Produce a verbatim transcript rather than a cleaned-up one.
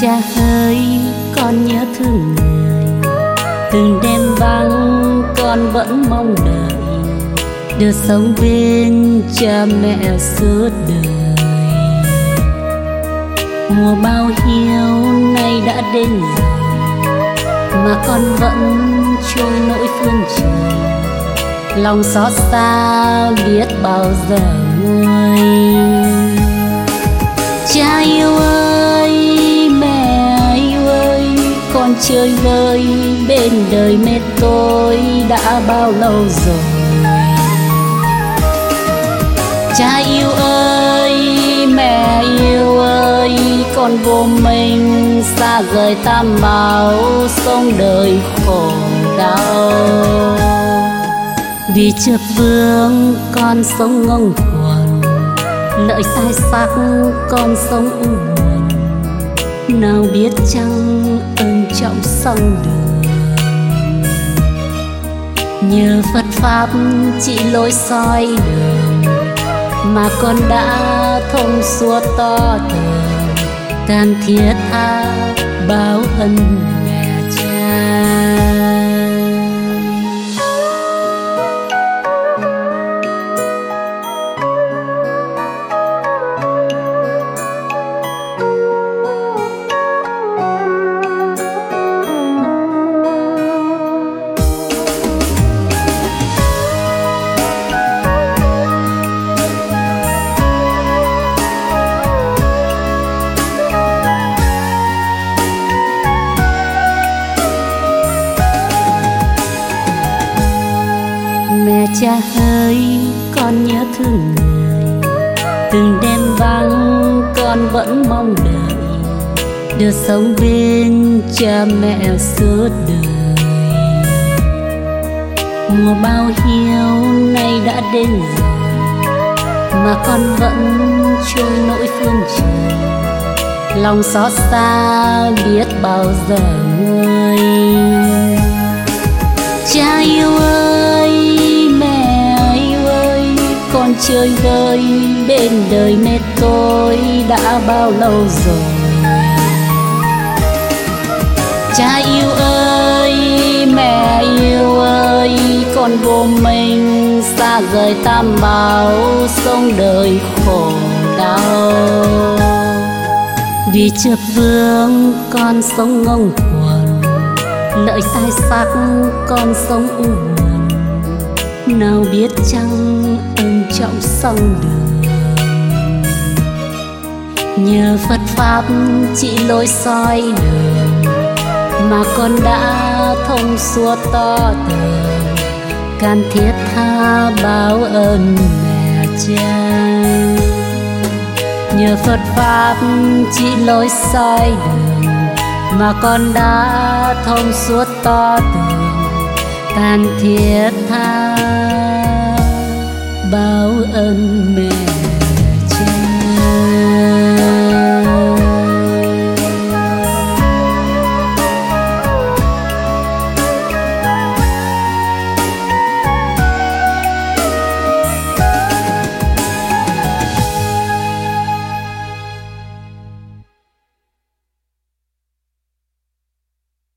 Cha ơi, con nhớ thương người, từng đêm vắng con vẫn mong đợi được sống bên cha mẹ suốt đời. Mùa bao hiu nay đã đến rồi mà con vẫn trôi nỗi phương trời, lòng xót xa biết bao giờ nguôi. Cha yêu ơi, mẹ yêu ơi, con chơi vơi bên đời mẹ tôi đã bao lâu rồi. Cha yêu ơi, mẹ yêu ơi, con vô mình xa rời tam bảo, sống đời khổ đau. Vì chợt vương con sống ngông cuồng, lợi sai sắc con sống u buồn, nào biết chăng ơn trọng sông đường. Nhờ Phật pháp chỉ lối soi đường mà con đã thông suốt to tường, can thiết tha báo ân mẹ cha. Mẹ cha ơi, con nhớ thương người, từng đêm vắng con vẫn mong đợi được sống bên cha mẹ suốt đời. Mùa bao hiu nay đã đến rồi mà con vẫn trôi nỗi phương trời, lòng xót xa biết bao giờ nguôi. Cha yêu ơi, mẹ yêu ơi, con chơi vơi bên đời mẹ tôi đã bao lâu rồi. Cha yêu ơi, mẹ yêu ơi, con vô mình xa rời tam bảo, sống đời khổ đau. Vì chợt vương con sống ngông cuồng, lợi sai sắc con sống u buồn, nào biết chăng ơn trọng sông đường. Nhờ Phật pháp chỉ lối soi đường mà con đã thông suốt to tường, can thiết tha báo ơn mẹ cha. Nhờ Phật pháp chỉ lối soi đường mà con đã thông suốt to tường, can thiết tha báo ơn mẹ.